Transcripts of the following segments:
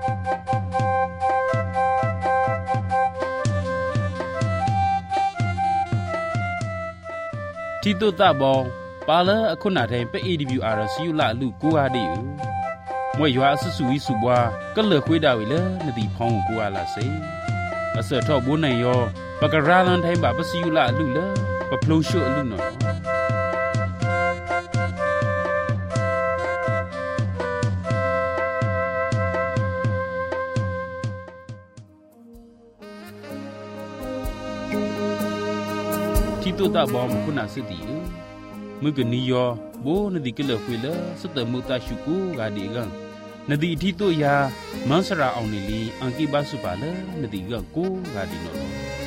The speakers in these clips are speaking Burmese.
ที่ตัวตาบองปาละคนหน้าแทนไป AWR สิอยู่ละลูกกูอาดิอยู่มวยยัวสุสุวิสุบัวก็เหลือคุยดาวอีเลยนดีพองกูอาละเซมาเสือทอบุญในยอปากราลันไทยบาปสิอยู่ละลูเลยปะพลูชั่วลูหนอที่ตัวตาบอมคุณอาสติมือกันนิยอโบนดีก็เลิกคุยเลยสุดแต่มุตาชุกูกาดีกันนดีที่ตัวยามันสระเอาในลีอังกีบาสุบาเลยนดีกันกูกาดีนอ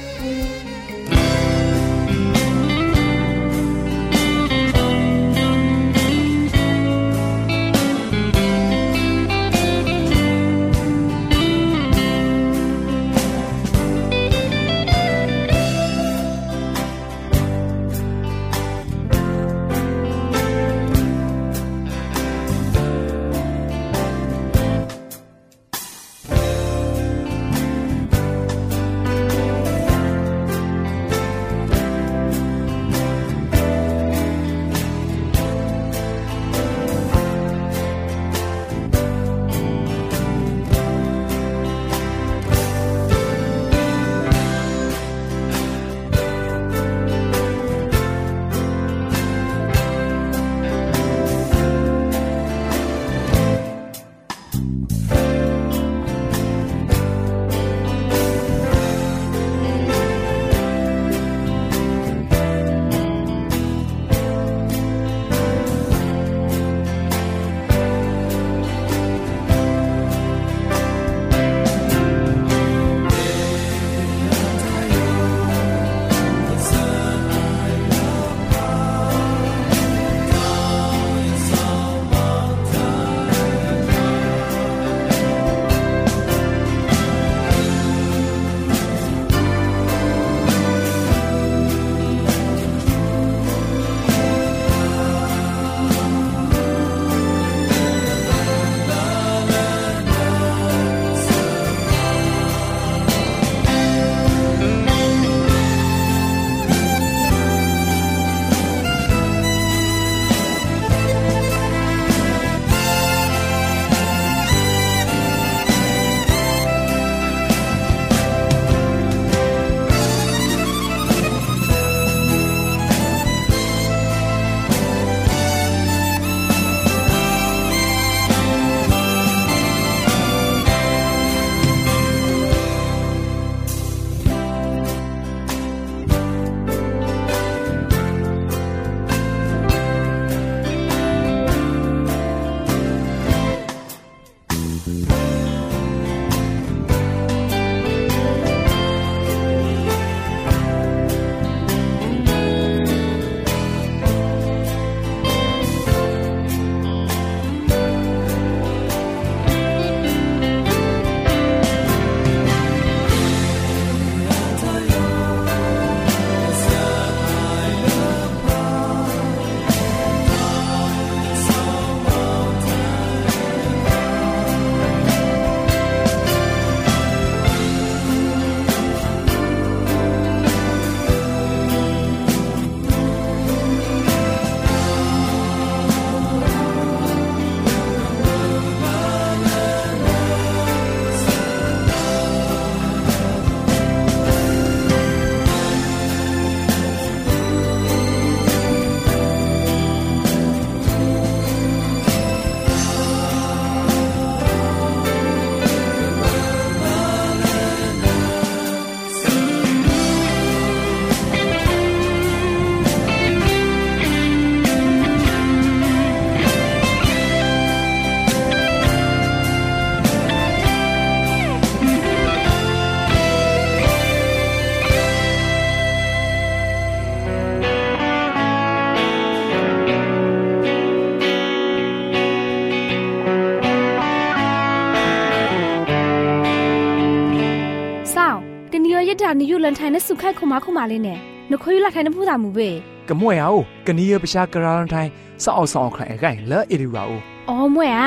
ดานิยุลันไทยนสุขให้คุมาคุมาเลยเนี่ยนกคุยละไทยนพูดตามมือเบกะมวยเอากะนี้ประชากรลันไทยสะเอาสองใครไก่และเอริวาโออ๋อมวยอ่ะ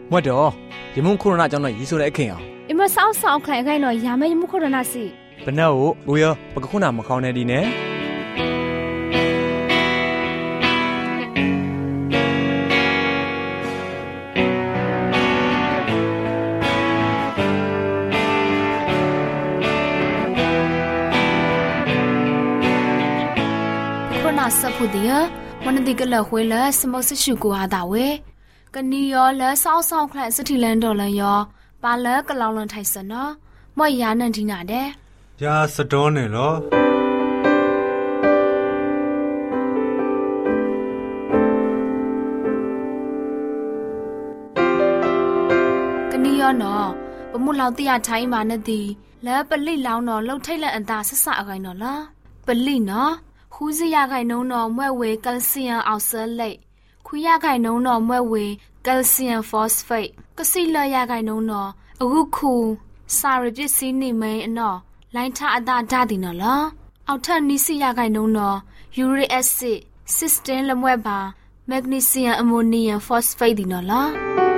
မွတ်တော့ယမုန်ကိုရိုနာကြောင့်တော့ရီဆိုတဲ့အခင်အောင်အမဆောက်ဆောင်ခိုင်ခိုင်တော့ယာမဲယမခုရနာစီဘနော့ကိုရပကခုနာမခေါင်းနေဒီနဲ့စဖူဒီယဝန်ဒီကလခွေလစမောဆရှုကိုဟာတာဝေကနီယောလဆောက်ဆောင်ခလစတီလန်ဒေါ်လန်ယောပါလကလောင်လွန်ထိုင်စနော်မွေယာနန်ဒီနာတဲ့ယာစတော်နေလောကနီယောနော်ပမှုလောင်တရထိုင်းမာနဒီလဲပလိလောင်နော်လှုပ်ထိတ်လက်အန်တာဆဆအခိုင်နော်လားပလိနော်ခူးစရခိုင်နှုံတော်မွဲ့ဝေကယ်လ်ဆီယမ်အောက်ဆဲလိတ်ခူရခိုင်နှုံတော်မွဲ့ဝေကယ်လ်ဆီယမ်ဖော့စဖိတ်ကစီလရခိုင်နှုံတော်အခုခုစာရပစ္စည်းနေမင်းအနော်လိုင်းထအတာဓာတ်ဒီနော်လားအောက်ထက်နီးစီရခိုင်နှုံတော်ယူရီအက်ဆစ်စစ်စတင်လမွဲ့ပါမက်ဂနီဆီယမ်အမိုနီယမ်ဖော့စဖိတ်ဒီနော်လား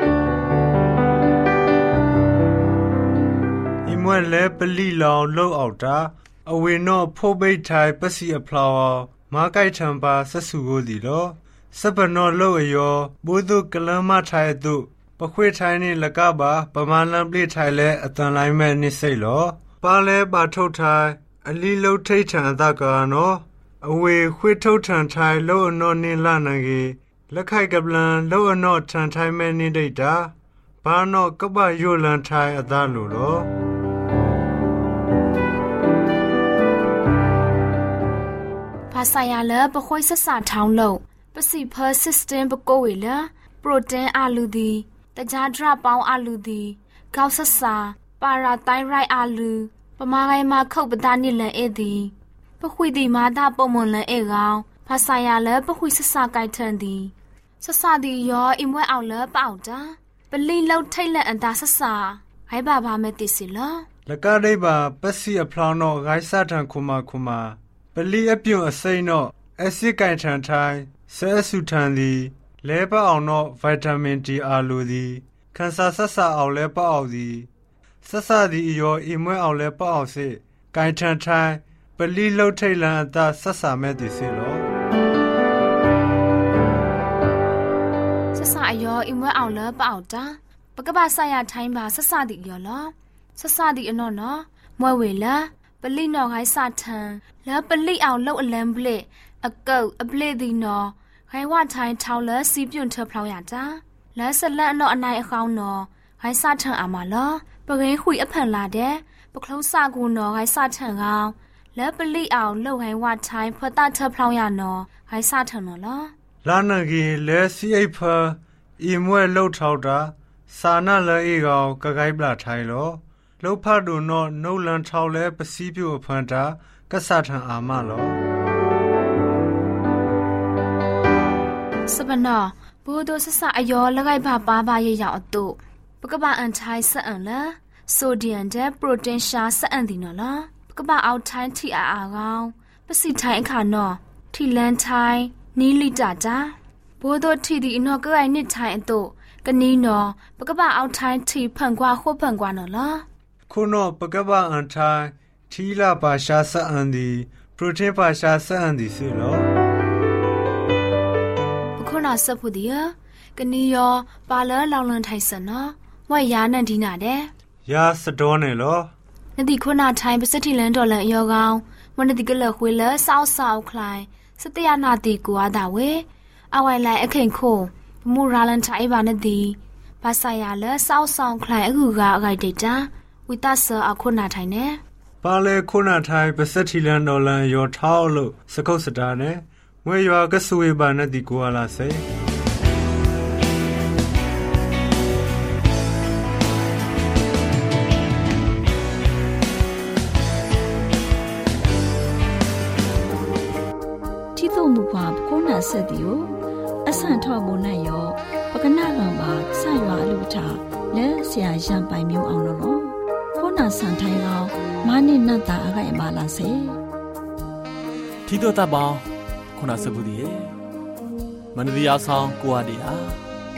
ဒီမွဲ့လဲပလိလောင်လှုပ်အောက်တာအဝေနော့ဖိုးပိတ်ထိုင်ပစီအဖလာဝါမာကိုက်ထံပါဆက်စုကိုဒီလောစပနော့လို့အယောဘိုးတို့ကလမ်းမထိုင်တို့ပခွေထိုင်နေလကပါပမာလန်ပလိထိုင်လဲအတန်လိုက်မဲ့နိစိတ်လောပါလဲပါထုတ်ထိုင်အလီလုံးထိတ်ထန်အတကာနော်အဝေခွေထုတ်ထန်ထိုင်လို့အနော့နင်းလာနေကြီးလက်ခိုက်ကပလန်လို့အနော့ထန်ထိုင်မဲ့နိဒိတ်တာဘာနော့ကပယိုလန်ထိုင်အသားလို့လောภาษายาเลปะค่อยสะสะท้าวโลปะสิเพอร์ซิสเตนปะโกเวลโปรตีนอาลูดีตะจาดราปองอาลูดีกาวสะสาปาราไทไรต์อาลูปะมาไกมาเข้าปะตานี่แลเอดีปะคุยดีมาดาปะมอนแลเอกาวภาษายาเลปะคุยสะสะไกทันดีสะสะดียออิมวยเอาเลปะเอาตาปะลีเล่าไทแลอันตาสะสะให้บาบาเมติสิละละกะได้บาปะสิอพลาวโนไกซะทันคุมาပလီအပြုံအစိမ့်တော့အက်ဆစ်ကန်ထန်ထိုင်ဆဲဆူထန်သည်လဲပအောင်တော့ဗိုက်တာမင် D အာလိုသည်ခန်းစာဆက်စာအောင်လဲပအောင်သည်ဆက်စာသည်ရောအိမ်မွဲအောင်လဲပအောင်စစ်ကန်ထန်ထိုင်ပလီလှုပ်ထိတ်လန်အသာဆက်စာမဲ့သည်စေလောဆက်စာရောအိမ်မွဲအောင်လဲပအောင်တာပကပဆိုင်ရထိုင်းပါဆက်စာသည်ရောလောဆက်စာသည်အနော်နော်မွဲဝေလားပလိနော်ခိုင်းစာထန်လဲပလိအောင်လှုပ်အလံပလိအကုတ်အပလိဒီနော်ခိုင်းဝထိုင်းထောင်းလဲစီပြုံထဖလောင်းရတာလဲဆလန်နော်အနိုင်အခေါင်းနော်ခိုင်းစာထန်အာမလောပကင်းခွေအဖန်လာတဲ့ပကလုံးစာကူနော်ခိုင်းစာထန်ကောင်လဲပလိအောင်လှုပ်ခိုင်းဝထိုင်းဖတ်တာထဖလောင်းရနော်ခိုင်းစာထန်နော်လားလာနဂီလဲစီအိဖာအီမွဲလှုပ်ထောက်တာစာနာလဲအေကောင်ကကိုက်ပလာထိုင်းလောလှုပ်ဖတ်တို့နော်နှုတ်လန်ထောက်လဲပစီးပြိုဖန်တာကဆထန်အာမလောစပနာဘိုးတို့ဆဆအယောလကိုက်ပါပါပါရရောက်အတုပကပအန်ထိုင်းဆက်အန်လားဆိုဒီယမ်တဲ့ပရိုတင်းရှာဆက်အန်ဒီနော်လားပကပအောက်ထိုင်းထီအာအာကောင်ပစီထိုင်းအခါနော်ထီလန်ထိုင်းနီလီတာတာဘိုးတို့ထီဒီအနော်ကိုင်နစ်ထိုင်းအတုကနီနော်ပကပအောက်ထိုင်းထီဖန်ကွာခိုးဖန်ကွာနော်လားခုနောပကပအန်ထိုင်းထီလာပါရှာဆက်အန်ဒီပရိုတင်းပါရှာဆက်အန်ဒီစီလောခုနစဖူဒီယကနီယောပါလလောင်လန်ထိုင်စနော်မွေယာနန်ဒီနာတဲ့ယာစတော်နေလောနဒီခုနထိုင်ပစတိလန်ဒေါ်လန်အယောကောင်မနဒီကလခွေလဆောက်ဆောက်ခလိုင်းစတရနာတီကွာတာဝေအဝိုင်လိုက်အခင်ခိုမူရာလန်ထိုင်ပါနဒီဘာဆိုင်ယာလဆောက်ဆောက်ခလိုင်းအခုကအဂိုက်ဒေတာဝိတဆာအခုနထိုင်နေပါလေခုနထိုင်ပစတိလန်ဒေါ်လန်ယောထောက်လို့စကုတ်စတာနဲ့မွေရွာကဆွေပါနဲ့ဒီကွာလာစေတီတုံမူပါခုနဆက်တီကိုအဆန်ထောက်ဖို့နဲ့ရောပကနာကံပါဆရွာလူချလဲဆရာရံပိုင်မျိုးအောင်လို့ခုနဆန်ထိုင်အောင်မနိနတ်တာအခိုင်ပါလာစေတီတုတပေါင်းခုနစဘူးဒီမနဒီယာဆောင်ကိုအဒီယာမ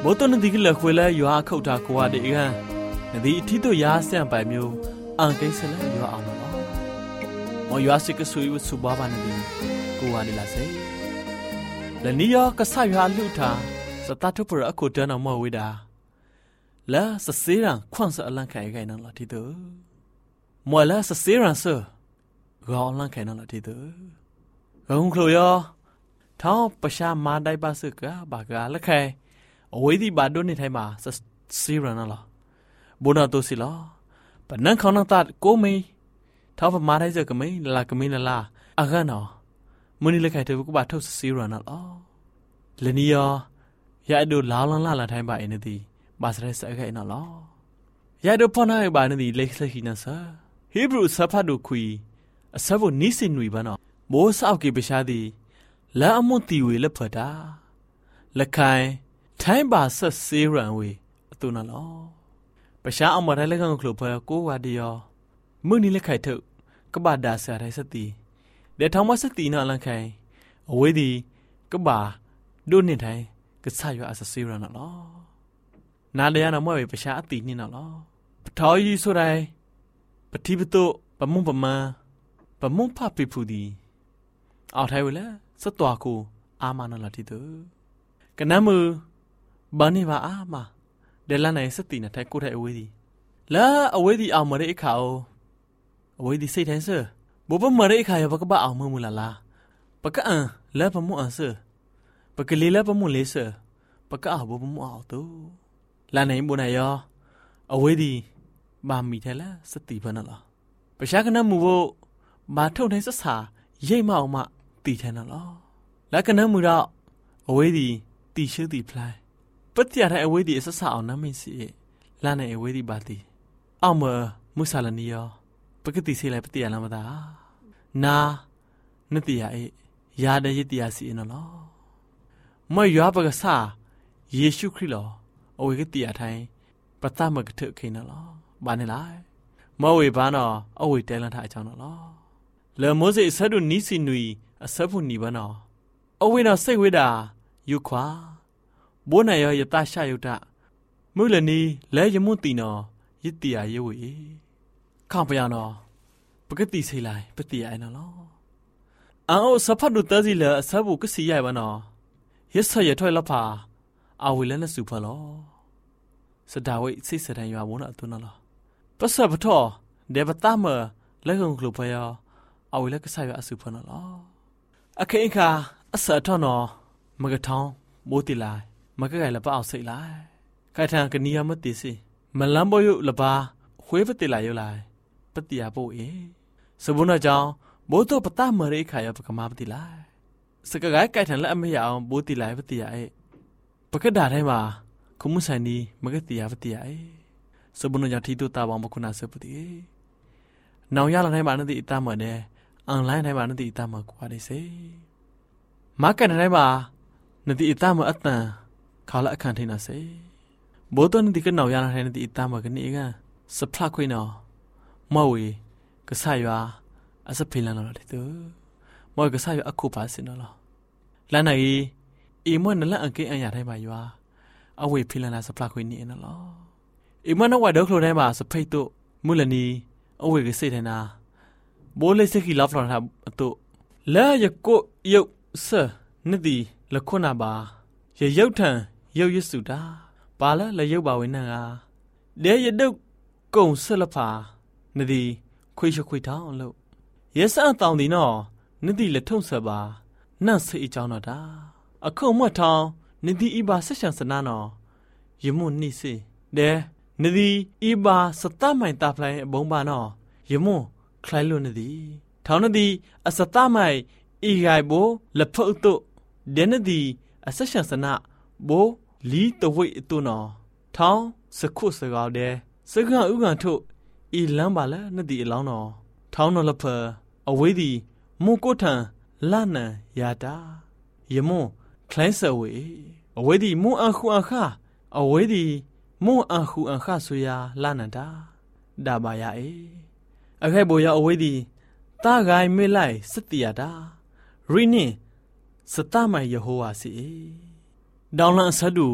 ဘောတနဒီကလခွေလဲရွာခုတ်တာကိုရတဲ့ကနဒီအထီတို့ရာဆန့်ပိုင်မျိုးအန်ကိစ္စလဲရွာအောင်နော်မောရွာစစ်ကဆူဝဆူဘာဘာနဒီကိုရနေလားစေလနီယောကဆရွာလူထားစတတ်ပရအခုတန်းအောင်မဝေးတာလာစစေးရန်ခွန့်စအလန့်ခိုင်ခိုင်နော်လာတီတို့မောလာစစေးရန်ဆရောင်းလန့်ခိုင်နော်လာတီတို့ရုံခလိုယောထောင်းပရှာမာဒိုင်ပါစကဘာကလက်ခိုင်အဝေးဒီဘာဒိုနေထိုင်မှာစစေးရန်နော်ဘုနာတိုစီလောပနန်ခေါနတတ်ကိုမေထောင်းပမာဒိုင်စကမေလာကမေလာအကနော်မနီလက်ခိုင်တဲ့ကဘာထုတ်စေးရန်နော်လနီယောရအဒိုလာလန်လာထိုင်ပါအင်းဒီဘာစရဲစခိုင်နော်ရအဒိုဖနာဘာနေဒီလက်လက်ခိနဆာဟေဘရုစဖတ်ဒိုခွီအစဘနီစင်နွေဘာနော်မိုးဆောက်ကေပရှာသည်လာအမွန်တီဝေလက်ဖတာလက်ခိုင်ထိုင်းပါဆက်စေးရန်ဝေအတူနော်ပရှာအမရလက်ကန်ကလိုဖကိုဝါဒီယောမွနီလက်ခိုင်ထုတ်ကဘာဒါဆာရိုင်စတီဒေထောင်မစတီနော်လန်ခိုင်အဝေးဒီကဘာဒိုနေထိုင်ကဆာရွာအစစေးရန်နော်နာလျာနော်မွေပရှာအတီနေနော်ပထော်ကြီးဆိုတိုင်းပတိပတုပမုံပမန်ပမုံဖပိဖူဒီအော်ထိုင်ဝလဲစတ်တော်ကိုအာမနလာတီတူကနမူဘာနေပါအာမဒဲလန်နိုင်စတီနထိုင်ကိုတဲ့အဝေးဒီလာအဝေးဒီအောင်မရဲအခါအိုအဝေးဒီစိတ်ထိုင်ဆဘောပမရဲအခါရပကပအောင်မမူလာလားပကအန်လဲပမုံအန်ဆပကလေးလဲပမုံလေးဆပကအဘောပမုံအောင်တူလာနိုင်ဘုန်ယောအဝေးဒီဘာမီထဲလားစတီဖနလားပရှာကနမူဘဘာထုံထိုင်ဆဆာရိတ်မအောင်မတီထဲနော်လက်ကနမူတော့အဝေးဒီတီရှိတီဖလိုက်ပတ္တရတဲ့အဝေးဒီဆဆာအောင်နမင်းစီလာနေအဝေးဒီဘာတီအောင်မမုဆာလနီယောပကတိစီလိုက်ပတ္တရလမ်းမသာနာနတိယအေရာတဲ့ရတိယစီနော်မရွာပကဆာယေရှုခရစ်လောအဝေးကတိယထိုင်ပတ္တမကထုခိနော်ဘာနေလိုက်မောဝေဘာနော်အဝေးတဲလန်ထားအချောင်းနော်လေမိုးစေဆဒုနီစီနွီအစဖုန်နီဘနော်အဝေးနော်စိတ်ဝေးတာယူခွာဘိုးနိုင်ရတရှာယုတမုလနီလဲယမွန်တီနော်ယတိယယေဝေခေါပယနော်ပကတိစိလိုက်ပတိယအိနော်အောစဖတ်ဒုတစီလေအစဖုကစီရိုင်ဘနော်ယဆရထွဲလဖာအဝေးလဲနစုဖလောစဒါဝိစိစတန်ရွာဘုန်းအတုနော်ပစပထောဒေဘတမလဲကုံကလုဖယောအဝေးလက်ကဆာရအစုဖနော်အခေခါအစထောနော်မကထောင်းမိုးတီလိုက်မကကဲလပအောင်စိတ်လိုက်ခိုင်ထန်ကနီယမတိစီမလန်ဘယုလပါခွေးပတိလာယုလိုက်ပတိယပို့အေစဘုနာကြောင့်ဘိုးတော့ပတမရိခါရပကမာပတိလိုက်စကကိုက်ထန်လက်အမရအောင်ဘိုးတီလိုက်ပတိယအေပကဒါတိုင်းမှာခုမဆိုင်ဒီမကတိယပတိယအေစဘုနာကြောင့်ထီတူတာပေါင်းမခုနာစပတိနောင်ရလာတိုင်းမှာနတိအတမနဲ့အွန်လိုင်းတိုင်းမှာနတိအတမကွာနေစေမာကန်တိုင်းမှာနတိအတမအတန်ခေါလာအခန့်ထိန်နာစေဘိုးတော်နတိကနောင်ရလာတိုင်းနတိအတမကနေကစဖလာခွေနော်မဝေကဆာရွာအစဖိလန်နော်တူမောကဆာရွာအခုပါစင်နော်လန်နိုင်အီမွန်းနလအကေအန်ရတိုင်းမှာရွာအဝေဖိလန်လာစဖလာခွေနေနော်အီမွန်းနဝဒေါခလိုတိုင်းမှာစဖိတ်တို့မူလနီအဝေကစိတ်ထနာဘိုးလေးစခီလောက်လာအတုလဲရကိုယုတ်ဆနတိလခုနာပါရရုတ်ထံရုတ်ရစုတာပါလဲလရုတ်ပါဝိနံကဒဲရတုတ်ကုံဆလဖာနတိခွေးခွေးထောင်းလို့ရစအတောင်ဒီနော်နတိလက်ထုံဆက်ပါနတ်စေအကြောင်းတော့တာအခုမွတ်ထောင်းနတိဤပါဆက်ရှံစနာနော်ယမွန်နိစေဒဲနတိဤပါစတမိုင်တာဖလိုင်းအဘုံပါနော်ယမွန်คล้ายลุนดีท้าวนดีอสตะไมอีไกโบละဖုတ်တုဒဲနဒီအဆက်ရှံစနဘိုလီတဝိအတုနော်ထောင်းစခုစကောက်တဲ့စကဥကန်ထုတ်ဤလမ်းပါလဲနဒီအလောင်းနော်ထောင်းနော်လဖအဝေးဒီမုန်ကိုထံလနံယာတာယမွန်คล้ายဆဝေအဝေးဒီမွန်အခုအခအဝေးဒီမွန်အခုအခဆိုရာလနန္တာဒါပါယာအေအခိုက်ပေါ်ရအဝေးဒီတာဂိုင်မေလိုက်စတိယတာရီနင်းစတမိုင်ယေဟောဝါစီဒေါလန်ဆဒူ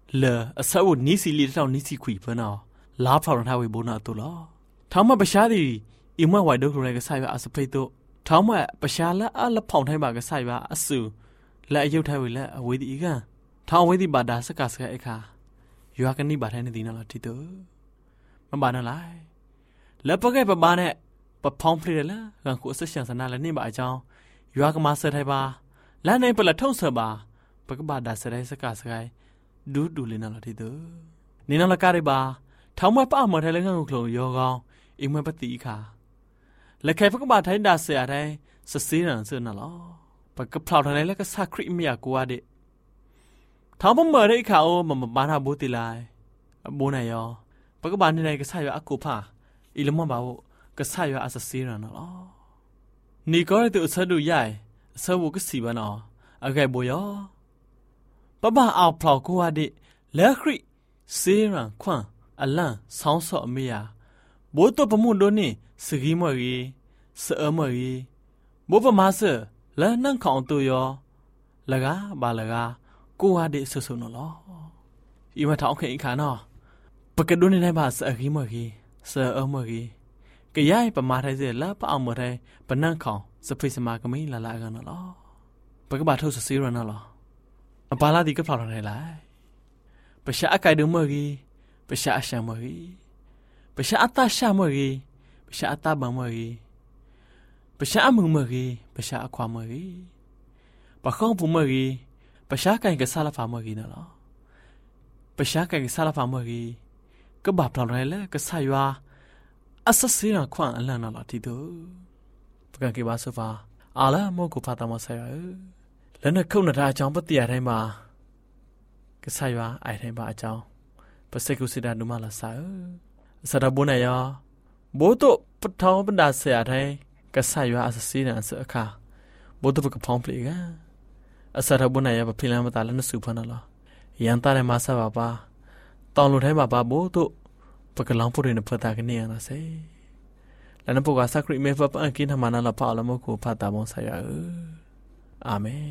လေအဆောက်နီးစီလီတောင်နီးစီခွေဖနော်လာဖောင်ထားဝေဘုနာတူလောထောင်းမပရှားသည်အမဝိုင်ဒိုခရိုကဆိုင်ပါအစဖိတ်တို့ထောင်းမပရှားလက်အလဖောင်ထိုင်းပါကဆိုင်ပါအဆူလက်အယုတ်ထိုင်ဝေလက်အဝေးဒီကန်ထောင်းဝေးဒီဘာဒါစကစကအခါရွာကနိဘာထိုင်းနေဒီနော်တီတူမဘာနလိုက်လက်ပကဲပဘာနဲ့ပဖောင်းဖလေလာကန်ကိုအဆက်ရှန်စနာလည်းနေပါအကြောင်းရွာကမဆထိုင်ပါလမ်းနေပလက်ထုံဆပါပကဘာဒါစရဲစကစကိုဒူးဒူလင်းနော်တီတူနေနော်လကားရပါထောင်းမပါမထိုင်လည်းကန်ကိုခလုံးရောကောင်းအိမ်မပတိခါလက်ခဲပကဘာထိုင်းဒါဆရာတိုင်းစစေးရန်စနော်ပကဖလောက်ထိုင်လည်းကစခရိမရကိုရတဲ့ထောင်းမမရိခါအိုမဘာနာဘူးတီလိုက်အဘိုးနိုင်ရောပကဘာနေနိုင်ကဆရအကူဖာအီလမဘာဝကဆရအစစေးရနော်နီကောရတူဆဒူရိုင်အဆဝကစီဘနော်အကဲဘိုရောပပအောက်ဖလောက်ကိုရတဲ့လက်ခရိစေးရန်ခွန်အလန့်ဆောင်းစော့အမေယာဘိုးတော့ပမှုလို့နေစကီးမရီစအမရီဘိုးပမာဆလန်နန်ခေါင်တူရောလကားဘာလကားကိုဟာဒီဆဆနော်လောဤမထောင်းခေခါနော်ပကဒုန်နေပါစအကီးမရီစအမရီကရိုင်ပမာထိုင်စေလာပအောင်မထိုင်ပနန့်ခေါင်စဖိစမာကမိလာလာကနော်လောပကဘာထုတ်စစီရနော်လောအပါလာဒီကဖောက်ထိုင်လိုက်ပရှာအကိုင်ဒုမရီပရှာအရှာမရီပရှာအတရှာမရီပရှာအတဘမရီပရှာအမှုမရီပရှာအခွာမရီပခေါပူမရီပရှာကိုင်ကစားလာဖာမရီနော်ပရှာကိုင်ကစားလာဖာမရီကဘာပလောင်ရဲလေကဆာရွာအဆစီရခွန်အလန်နော်တီတို့ပကကေဘာဆဖာအာလာမောကိုဖာတမဆာရလည်းနဲ့ခုတ်နတာအကြောင်းပတိရတိုင်းမှာကဆာရွာအိုင်တိုင်းပါအကြောင်းပစကုစစ်တာနုမလာဆာစရဘုန်ရဘိုးတို့ပထောင်းပဒါဆရာတိုင်းကဆာရွာအဆစီရဆအခါဘိုးတို့ပကဖောင်းပလေကအစရဘုန်ရပဖိလန်မတာလည်းနစုဖနော်ရန်တာရမဆာပါပါတောင်းလို့တိုင်းမှာပါဘိုးတို့ပကလောင်ဖို့ရနေဖတာကနေရတာစေလနပုကစခရိမေဖပန်ကိနမနာလပါလမကိုဖတာမောဆရာအာမင်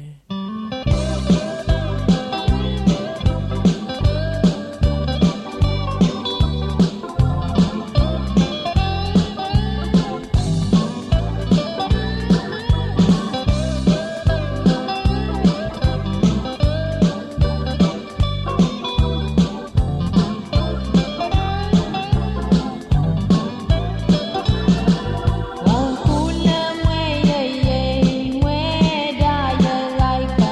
Hãy subscribe cho kênh Ghiền Mì Gõ để không bỏ lỡ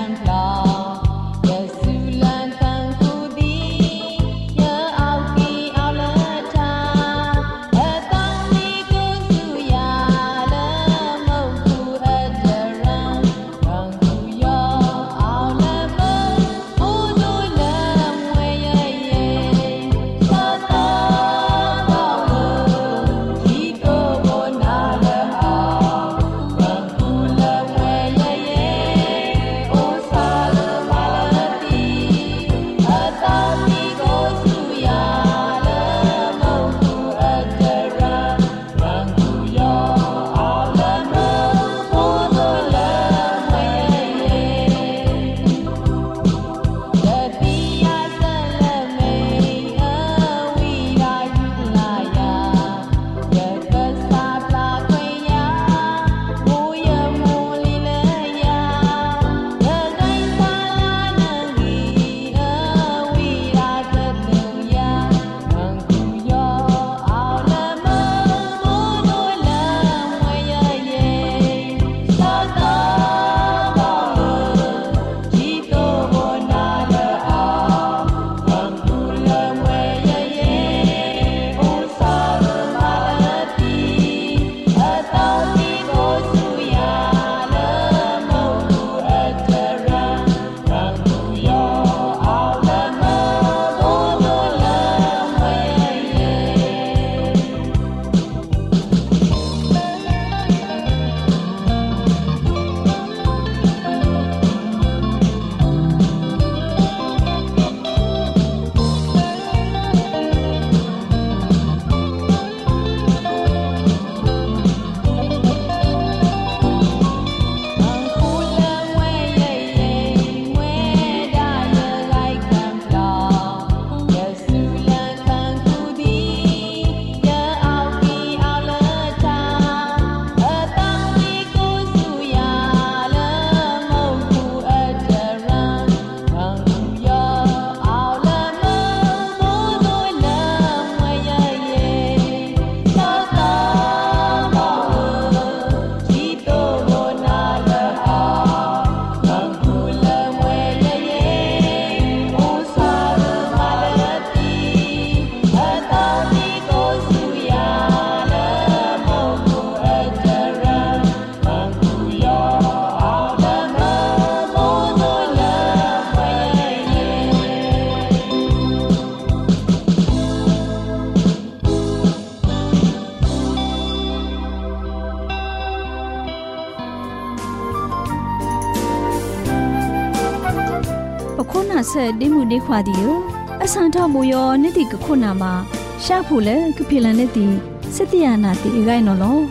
ဆက်ဒီမှုဒီခွာဒီယအစန်ထဘူယောနိတိကခုနာမှာရှာဖို့လေကဖိလန်နေတီစစ်တရနာတီဂိုင်နော်လော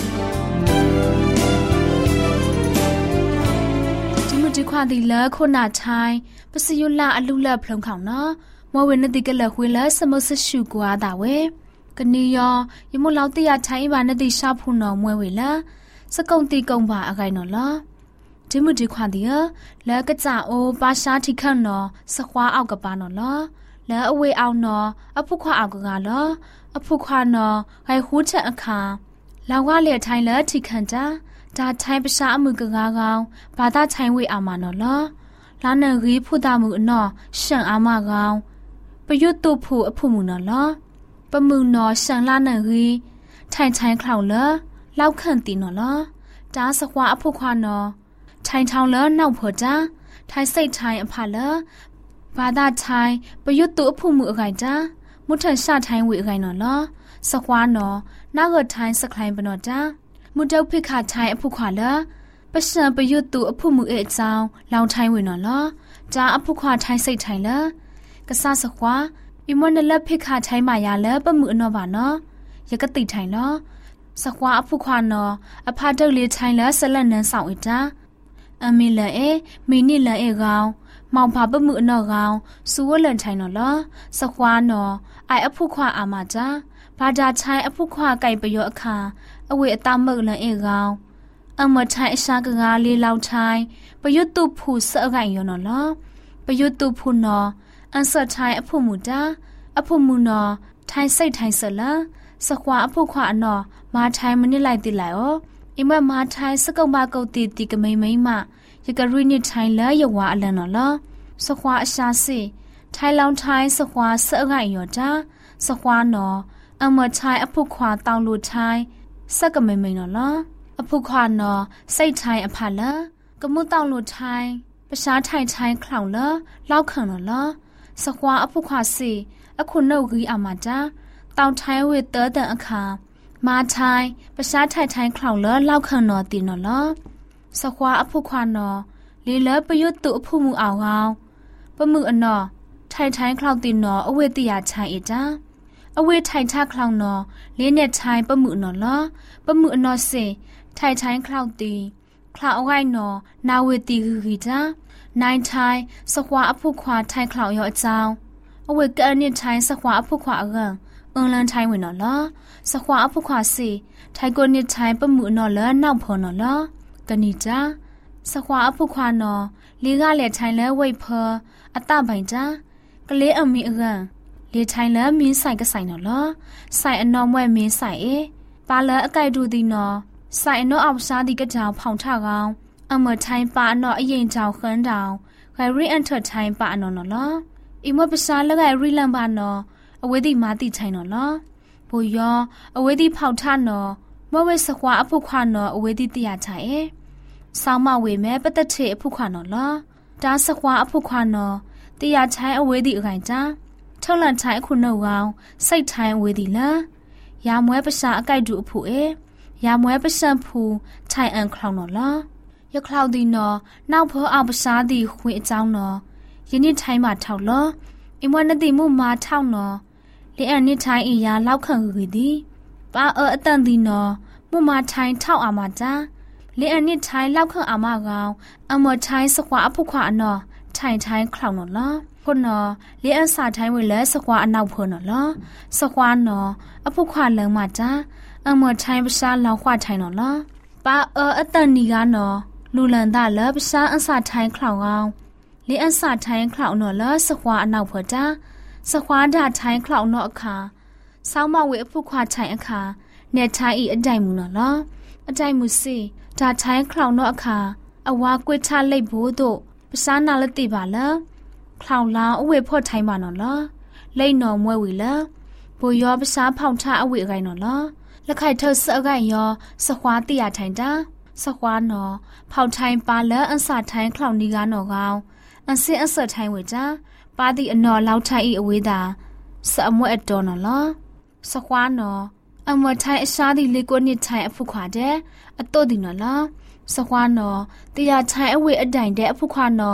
ဒီမှုဒီခွာဒီလဲခုနာချိုင်းပစယုလာအလူလက်ဖလုံခေါနော်မောဝဲနိတိကလခွေလဲစမဆရှုကွာတာဝဲကနီယောယမလောက်တရချိုင်းပါနိတိရှာဖို့နော်မွဲဝဲလားစကုံတီကုံပါအဂိုင်နော်လားဒီမှုဒီခွာဒီလဲကကြအိုပါရှာထိခန့်နော်စခွာအောက်ကပါနော်လားလဲအဝေးအောင်နော်အဖုခွာအောက်ကကလောအဖုခွာနော်ဂိုင်ဟူးချက်အခါလောင်ကလေထိုင်လဲထိခန့်တာဒါထိုင်ပရှာအမှုကကားကောင်းဘာသာထိုင်ဝေးအောင်မနော်လားလာနရီဖုတာမှုအနော်ရှန်အာမကောင်းပယုတ်တုဖူအဖုမှုနော်လားပမှုနော်ရှန်လာနရီထိုင်ခေါင်လလောက်ခန့်တီနော်လားဒါစခွာအဖုခွာနော်ထိုင်ထောင်လနောက်ဖို့တာထိုင်စိတ်ထိုင်အဖလဘာသာထိုင်ပယုတ်တုအဖုမှုအခိုင်တာမုထန်ရှာထိုင်ဝေအခိုင်နော်လားစခွာနော်နောက်ကထိုင်စခိုင်ပနော်တာမုတုတ်ဖိခထိုင်အဖုခွာလပရှံပယုတ်တုအဖုမှုအကြောင်းလောင်ထိုင်ဝေနော်လားဒါအဖုခွာထိုင်စိတ်ထိုင်လကဆစခွာအမနလဖိခထိုင်မာရလပမှုအနော်ပါနော်ယကတိထိုင်နော်စခွာအဖုခွာနော်အဖတုတ်လေးထိုင်လဆလတ်နန်းဆောင်အတာအမီလအေမီနီလအေကောင်မောင်ဖာပမှုအနော်ကောင်စူဝလန်ထိုင်နော်လားစခွာနော်အိုင်အဖုခွာအာမတာဘာဒါချိုင်အဖုခွာကြိုက်ပယောအခါအဝေအတမုတ်လန်အေကောင်အမထိုင်အရှာကကားလေးလောက်ထိုင်ပယုတ်တုဖူစအကိုင်ယောနော်လားပယုတ်တုဖူနော်အန်ဆတ်ထိုင်အဖုမှုတာအဖုမှုနော်ထိုင်စိတ်ထိုင်ဆလာစခွာအဖုခွာအနော်မာထိုင်မနစ်လိုက်တိလိုက်ဩအိမမာထိုင်စကုံပါကုတ်တီတီကမိန်မိန်မယကရိနိထိုင်လဲယဝါအလန်နော်လားစခွာအရှာစီထိုင်လောင်ထိုင်စခွာစအကိုင်ယောတာစခွာနော်အမထိုင်အဖုခွာတောင်းလို့ထိုင်စက်ကမိန်မိန်နော်လားအဖုခွာနော်စိတ်ထိုင်အဖလာကမှုတောင်းလို့ထိုင်ပရှားထိုင်ခေါင်လားလောက်ခံနော်လားစခွာအဖုခွာစီအခုနှုတ်ကြီးအမတာတောင်းထိုင်ဝေတဲတဲ့အခါမာထိုင်ပရှားထိုင်ခေါင်လားလောက်ခံနော်တင်နော်လားစခွာအဖုခွာနော်လေလပယုတ်တုအဖုမှုအောင်ကောင်ပမှုအနော်ထိုင်ခေါင်တင်နော်အဝေတရချိုင်အတာအဝေထိုင်ခေါင်နော်လေးနဲ့ထိုင်ပမှုနော်လားပမှုအနော်စေထိုင်ခေါင်တီခလာအဝိုင်နော်နာဝေတီခီတာနိုင်ထိုင်စခွာအဖုခွာထိုင်ခေါင်ရောအကြောင်းအဝေကဲနှစ်ထိုင်စခွာအဖုခွာအကန်အွန်လန်ထိုင်ဝင်နော်လားစခွာအဖုခွာစီထိုင်ကိုနှစ်ထိုင်ပမှုနော်လားနောက်ဖော်နော်လားကနိတာစခွာအဖုခွာနော်လေကလည်းထိုင်လဲဝိတ်ဖောအတပိုင်တာကလေးအမီအကန်လေထိုင်လဲမင်းဆိုင်ကဆိုင်နော်လားဆိုင်အနော်မွဲမင်းဆိုင်အေပါလဲအကြိုက်တူသည်နော်ဆိုင်အနော်အောင်စားသည်ကကြောင်ဖောင်ထကောင်အမထိုင်ပါအနော်အရင်ကြောင်ခန်းတောင်ဂိုင်ရီအန်ထထိုင်ပါအနော်နော်လားအိမပစားလကရီလန်ပါနော်အဝေးဒီမာတိထိုင်နော်လားဘူယောအဝေးဒီဖောက်ထနော်မဝဲစခွာအဖုခွာနော်အဝေးဒီတရထိုင်အေဆောင်းမဝေမဲပတချေအဖုခွာနော်လားဒါစခွာအဖုခွာနော်တရချိုင်အဝေးဒီအခိုင်တာထောက်လန်ထိုင်အခုနှုတ်ကောင်စိတ်ထိုင်အဝေးဒီလားရာမွဲပစားအကြိုက်တူအဖုအေရာမွဲပစံဖူထိုင်အန်ခေါနော်လားရခလောက်ဒီနော်နောက်ဖောအောင်ပစားဒီခွေအကြောင်းနော်ယနေ့ထိုင်မှာထောက်လောအင်မနတိမှုမာထောက်နော်လေအန်နိထိုင်အရာလောက်ခံခီသည်ပါအတန်ဒီနော်မှုမာထိုင်ထောက်အာမတာလေအန်နိထိုင်လောက်ခံအာမကောင်အမထိုင်စခွာအဖုခွာအနော်ထိုင်ခေါနော်လားခုနော်လေအန်စာထိုင်ဝဲလဲစခွာအနောက်ဖောနော်လားစခွာနော်အဖုခွာလမ်းမတာအမထိုင်ပစားလောင်ခွထိုင်နော်လားပါအတန်နီကနော်လူလန်တာလပစားအစထိုင်ခေါကောင်လေအစထိုင်ခေါနော်လစခွာအနောက်ဖောတာစခွာဒါထိုင်ခေါနော်အခါဆောင်းမဝေအဖုခွာထိုင်အခါနေထိုင်ဤအတိုင်မူနော်လားအတိုင်မူစီဒါထိုင်ခေါနော်အခါအဝါကွေချလိတ်ဘိုးတို့ပစားနာလက်တိပါလားခေါလောင်အဝေဖော့ထိုင်ပါနော်လားလိတ်နော်မွဲဝီလားဘူယောပစားဖောင်ထအဝေခိုင်နော်လားလက်ခိုက်ထောက်စအကိုင်ယောစခွာတိရထိုင်တာစခွာနော်ဖောက်ထိုင်ပါလအစထိုင်ခေါနီကနော်ကောင်အစင်အဆက်ထိုင်ဝေတာပါတိအနော်လောက်ထိုင်ဤအဝေးတာစအမွဲအတော်နော်လားစခွာနော်အမထိုင်အရှားဒီလေကိုနှစ်ထိုင်အဖုခွာတဲ့အတော့ဒီနော်လားစခွာနော်တရားထိုင်အဝေးအတိုင်တဲ့အဖုခွာနော်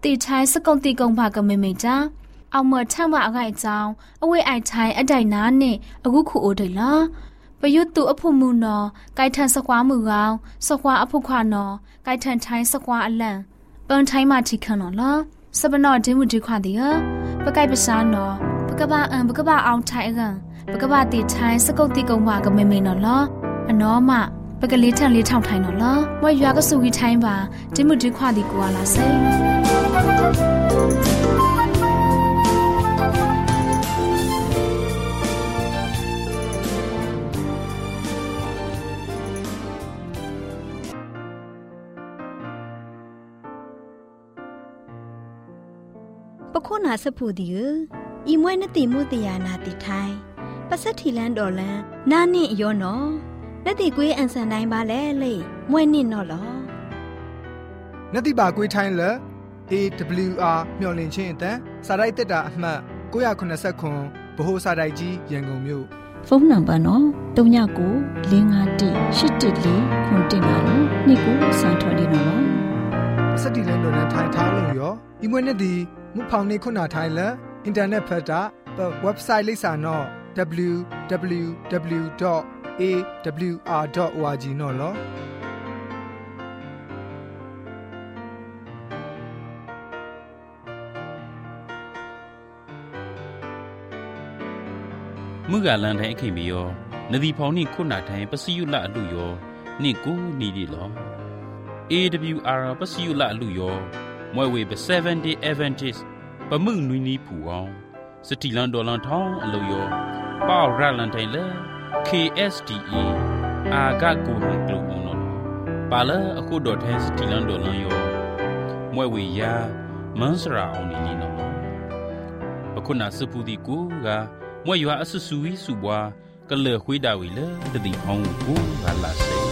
ตีใช้สกุลตีกงบากไม่จ้าเอาเมื่อช่างว่าอะไรเจ้าเอาไว้ไอใช้อได้นั้นเนี่ยอากุขู่ได้ละประยุทธ์ตัวอภูมูนอไกทันสความือเราสควาอภูควานอไกทันใช้สควาอันแหลงเปิ้นใช้มาที่ขนอละสบนอเดมุดีควาเดียปะไกภาษานอปะกบ้าปะกบ้าเอาใช้กันปะกบ้าตีใช้สกุลตีกงบากไม่นอละอันนอมาปะกะลิทันลิท่องไทยนอละว่าอยู่ก็สุวิไทยบาเดมุดีควาดีกว่าละเซปะโคนาสพูดิอีมวยนติมุตยานาติไทยปัสถิลันดอลันนานี่ยอนอนติกุยอันสันไดบาแลเลยมวยนี่นอลอนติบากุยไทยเล AWR မျော်လင့်ခြင်းအတန်းစာရိုက်တက်တာအမှတ်989ဗဟိုစာရိုက်ကြီးရန်ကုန်မြို့ဖုန်းနံပါတ်နော်39 551 814ခွန်တင်ပါနော်နေ့ကိုစံထွက်နေနော်စတိလန်ဒေါ်လန်ထိုင်ထားလို့ရောဤမွေးနဲ့ဒီမူဖောင်နေခုနာထိုင်လန်အင်တာနက်ဖတ်တာဝက်ဘ်ဆိုက်လိပ်စာနော် www.awr.org နော်လောมื่อกาลันไทยขิมียอนดีพอนี่คุณาไทยปสิยุละลุยอนี่กูนี่ดิลอ AWR ปสิยุละลุยอมวยเวเป7 day Adventist ปะมึงนุยนีผูเอาสติลันดอลันทองอลุยอป้าวราลันไทยเล KSDA อากากูฮังกลูออนอปาเลအခုดอแทสติลันดอลันยอมวยเวยามันสราเอานี่ลีนอปะคุณาสุภูดิกูกามวยอยู่อาสุสุวิสุบวากะเลခွေးတာဝီလေတတိဟောင်းကိုကလာစေ